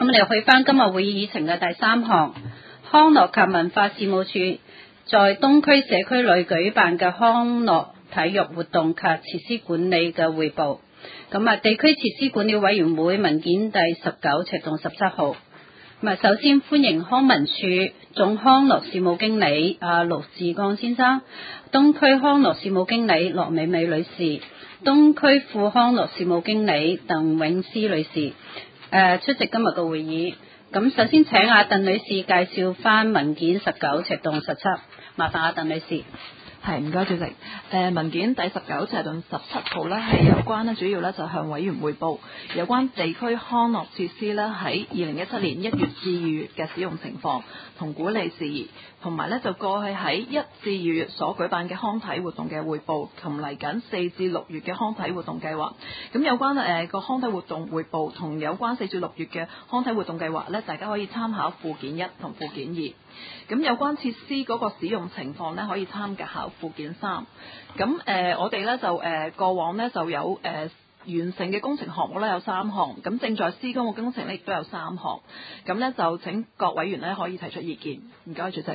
我哋去翻今日會議議程嘅第3項，康樂及文化事務處在東區社區裏舉辦嘅康樂體育活動及設施管理嘅匯報。地區設施管理委員會文件第19赤洞17號。首先歡迎康文署總康樂事務經理陸志剛先生，東區康樂事務經理羅美美女士，東區副康樂事務經理鄧永詩女士出席今日嘅會議。首先請鄧女士介紹翻文件19赤洞17，麻煩鄧女士。 係，唔該主席。文件第19赤洞17號呢係有關主要就向委員匯報有關地區康樂設施喺2017年1月至2月嘅使用情況同管理事宜，同埋就過去喺1至2月所舉辦嘅康體活動嘅匯報，同嚟緊4至6月嘅康體活動計劃。咁有關個康體活動匯報同有關4至6月嘅康體活動計劃大家可以參考附件1同附件2。咁有關設施嗰個使用情況可以參考附件3。咁我哋就過往就有完成嘅工程項目有3項，咁正在施工嘅工程亦都有3項。咁就請各委員可以提出意見。唔該，主席。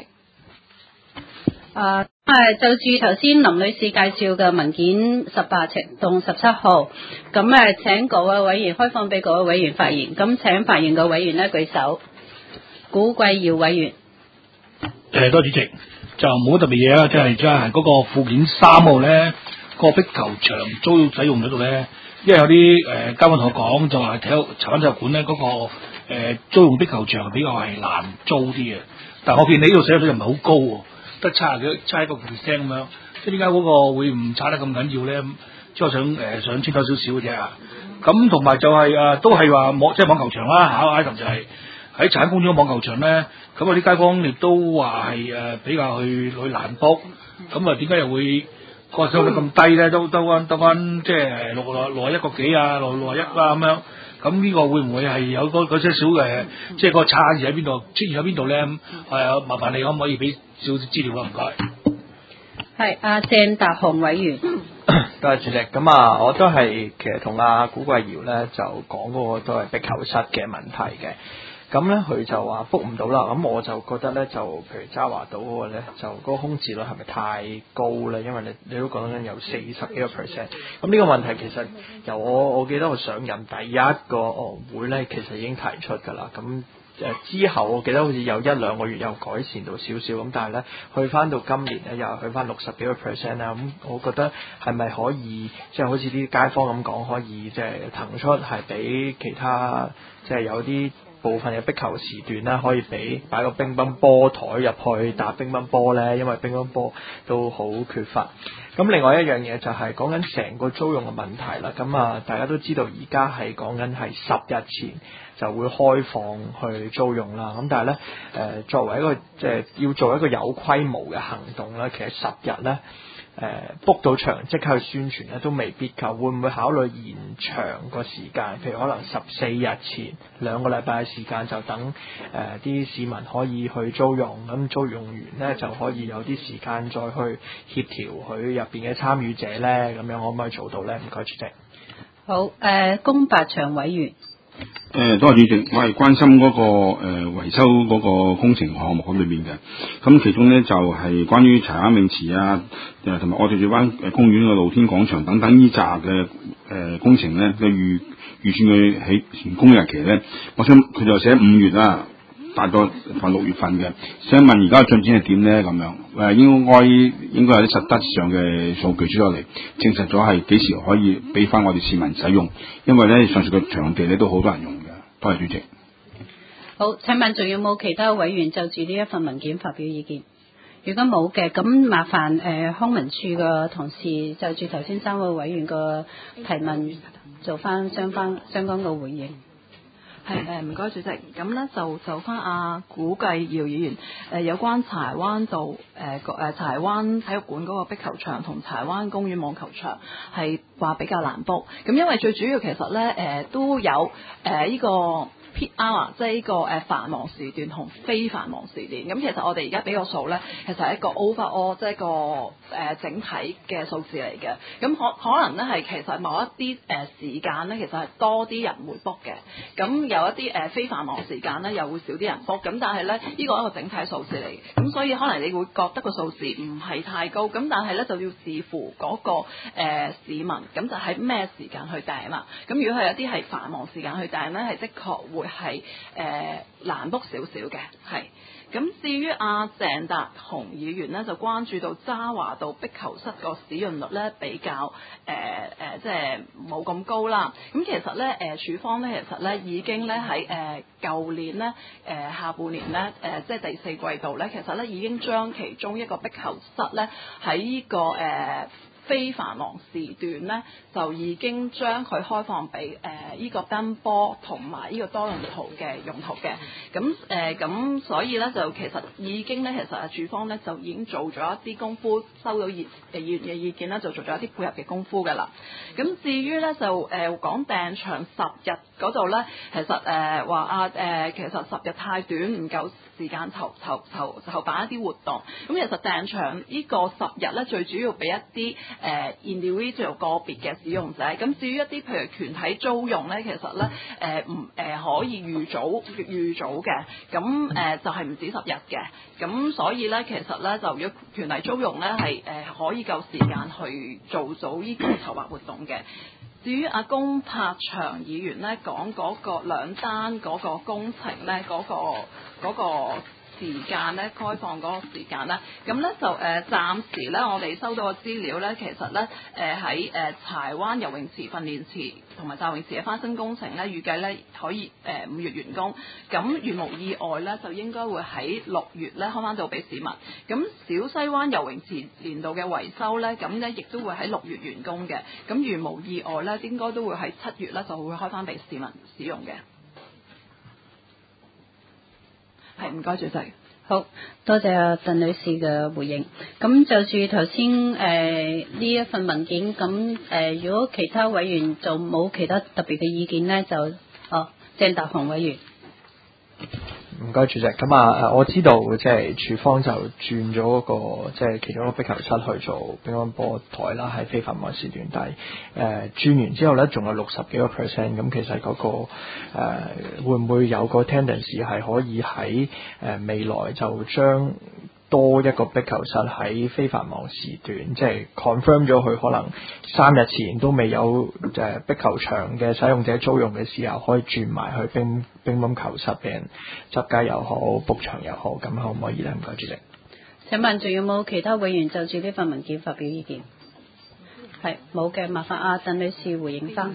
就住頭先林女士介紹嘅文件18赤洞17號，請各位委員開放俾各位委員發言。請發言嘅委員舉手。古貴堯委員。 多主席，就冇特別嘢啦，即係嗰個附件3號咧，個壁球場租用使用嗰度咧，因為有啲嘉賓同我講就話柴灣體育館咧嗰個租用壁球場比較係難租啲嘅，但我見你呢度寫咗又唔係好高喎，得71個 percent 咁樣，即係點解嗰個會唔差得咁緊要咧？即係我想清楚少少嘅啫啊！咁同埋就係都係話即係網球場啦，考 item 就係喺柴灣公園網球場咧。咁啲街坊亦都話係比較去難 book，咁點解又會個收率咁低咧？都翻即係61個幾啊，61啦咁樣。咁呢個會唔會係有嗰些少嘅即係個差異喺邊度出現喺邊度咧？麻煩你可唔可以俾少少資料啦？唔該。 係鄭達鴻委員。 多謝主席。咁我都係其實同古貴堯咧就講嗰個都係壁球室嘅問題嘅。咁咧佢就話 book 唔到啦，咁我就覺得咧就譬如渣華島嗰個咧就嗰個空置率係咪太高咧？因為你都講緊有40幾個 percent， 咁呢個問題其實由我記得我上任第一個會咧，其實已經提出㗎啦。咁之後我記得好似有1-2個月有改善到少少，咁但係咧去翻到今年咧又去翻60幾個 percent 啦。咁我覺得係咪可以即係好似啲街坊咁講，可以即係騰出係俾其他即係有啲部分嘅壁球時段啦，可以擺個乒乓波台入去打乒乓波咧，因為乒乓波都好缺乏。咁另外一樣嘢就係講緊成個租用嘅問題啦。咁大家都知道而家係講緊係10日前就會開放去租用啦。咁但係咧作為一個即係要做一個有規模嘅行動咧，其實10日咧book 到場即刻去宣傳咧都未必夠，會唔會考慮延長個時間？譬如可能14日前2個禮拜嘅時間，就等啲市民可以去租用，咁租用完咧就可以有啲時間再去協調佢入邊嘅參與者咧，咁樣可唔可以做到咧？唔該主席。 好，龔伯祥委員。 多謝主席，我係關心嗰個維修嗰個工程項目裏面嘅，咁其中咧就係關於柴灣泳池啊，同埋我哋灣公園嘅露天廣場等等呢扎嘅工程咧嘅預算佢起完工日期咧，我想佢就寫5月啦，大概6月份嘅，想問而家進展係點咧？咁樣應該有啲實質上嘅數據出咗嚟，證實咗係幾時可以俾翻我哋市民使用，因為咧上述嘅場地咧都好多人用嘅。多謝主席。 好，請問仲有冇其他委員就住呢一份文件發表意見？如果冇嘅，咁麻煩康文署嘅同事就住頭先3位委員嘅提問做翻相關嘅回應。 係唔該主席，咁咧就翻古貴堯議員有關柴灣柴灣體育館嗰個壁球場同柴灣公園網球場係話比較難 book，咁因為最主要其實咧都有呢個 peak hour，即係呢個繁忙時段同非繁忙時段。咁其實我哋而家俾個數咧，其實係一個 overall，即係一個整體嘅數字嚟嘅。咁可能咧係其實某一啲時間咧，其實係多啲人會 book 嘅。咁有一啲非繁忙時間咧，又會少啲人 book。咁但係咧，呢個係一個整體數字嚟。咁所以可能你會覺得個數字唔係太高。咁但係咧就要視乎嗰個市民，咁就喺咩時間去訂啦。咁如果係有啲係繁忙時間去訂咧，係的確會係難 book 少少嘅，係。咁至於阿鄭達鴻議員咧，就關注到渣華道壁球室個使用率咧比較即係冇咁高啦。咁其實咧處方咧其實咧已經咧喺舊年咧下半年咧即係第四季度咧，其實咧已經將其中一個壁球室咧喺呢個非繁忙時段咧，就已經將佢開放俾呢個乒波同埋呢個多用途嘅用途嘅。咁所以咧就其實已經咧，其實處方咧就已經做咗一啲功夫，收到議員嘅意見咧，就做咗一啲配合嘅功夫㗎啦。咁至於咧就講訂場10日嗰度咧，其實話其實10日太短，唔夠時間籌辦一啲活動。咁其實訂場呢個10日咧，最主要俾一啲individual 個別嘅使用者。咁至於一啲譬如團體租用咧，其實咧可以預早嘅。咁就係唔止10日嘅。咁所以咧，其實咧就如果團體租用咧係可以夠時間去做早呢個籌劃活動嘅。至於阿龔柏祥議員咧講嗰個兩單嗰個工程咧嗰個時間咧開放嗰個時間咧，咁咧就暫時咧我哋收到嘅資料咧，其實咧喺柴灣游泳池訓練池同埋游泳池嘅翻新工程咧，預計咧可以5月完工。咁如無意外咧，就應該會喺6月咧開翻到俾市民。咁小西灣游泳池年度嘅維修咧，咁咧亦都會喺6月完工嘅。咁如無意外咧，應該都會喺7月咧就會開翻俾市民使用嘅。係，唔該主席。 好多謝阿鄧女士嘅回應。咁就住頭先呢一份文件，咁如果其他委員就冇其他特別嘅意見呢，就鄭達鴻委員。 唔該主席，咁我知道即係處方就轉咗嗰個即係其中一個壁球室去做乒乓波台啦，喺非繁忙時段，但係轉完之後咧，仲有60幾個 percent， 咁其實嗰個會唔會有個 tendency 係可以喺未來就將多一個壁球室喺非繁忙時段，即係 confirm 咗佢可能3日前都未有壁球場嘅使用者租用嘅時候，可以轉埋去乒乓球室俾人執街又好，book場又好，咁可唔可以咧？唔該主席。 請問仲有冇其他委員就住呢份文件發表意見？係冇嘅，麻煩阿鄧女士回應翻。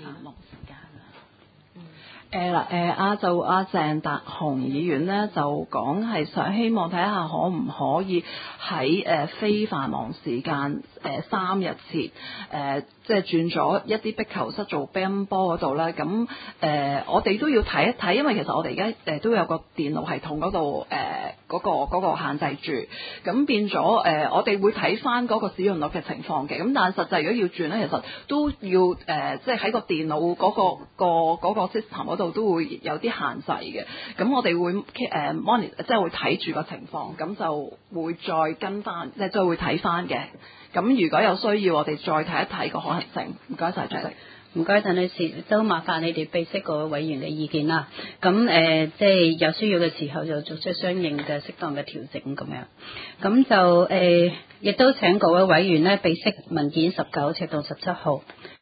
阿鄭達鴻議員咧就講係想希望睇下可唔可以喺非繁忙時間3日前即係轉咗一啲壁球室做乒乓波嗰度咧，咁我哋都要睇一睇，因為其實我哋而家都有個電腦系統嗰度嗰個限制住，咁變咗我哋會睇翻嗰個使用率嘅情況嘅，咁但係實際如果要轉咧，其實都要即係喺個電腦嗰個 system 嗰度都會有啲限制嘅，咁我哋會monitor 即係會睇住個情況，咁就會再跟翻，即係再會睇翻嘅。咁如果有需要，我哋再睇一睇個可能性。唔該晒主席。 唔該，鄧女士，都麻煩你哋備悉各位委員嘅意見啦。咁即係有需要嘅時候就作出相應嘅適當嘅調整咁樣。咁就亦都請各位委員呢備悉文件19尺到17號。